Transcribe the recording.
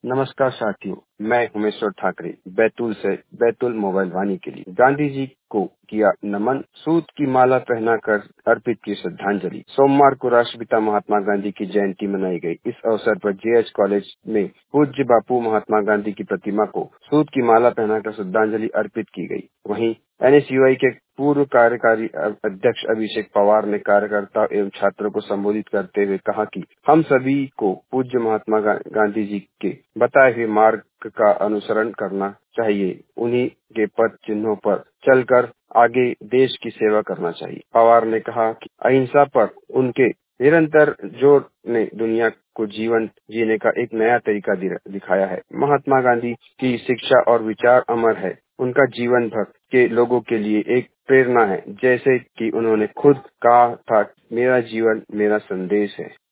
नमस्कार साथियों, मैं उमेश्वर ठाकरे बैतूल से बैतूल मोबाइल वाणी के लिए गांधी जी को किया नमन, सूत की माला पहनाकर अर्पित की श्रद्धांजलि। सोमवार को राष्ट्रपिता महात्मा गांधी की जयंती मनाई गई। इस अवसर पर जेएच कॉलेज में पूज्य बापू महात्मा गांधी की प्रतिमा को सूत की माला पहनाकर श्रद्धांजलि अर्पित की गई। वहीं एनएसयूआई के पूर्व कार्यकारी अध्यक्ष अभिषेक पवार ने कार्यकर्ताओं एवं छात्रों को संबोधित करते हुए कहा कि हम सभी को पूज्य महात्मा गांधी जी के बताए हुए मार्ग का अनुसरण करना चाहिए। उन्हीं के पथ चिन्हों पर चलकर आगे देश की सेवा करना चाहिए। पवार ने कहा कि अहिंसा पर उनके निरंतर जोर ने दुनिया को जीवन जीने का एक नया तरीका दिखाया है। महात्मा गांधी की शिक्षा और विचार अमर है। उनका जीवन भर के लोगों के लिए एक प्रेरणा है। जैसे कि उन्होंने खुद कहा था, मेरा जीवन मेरा संदेश है।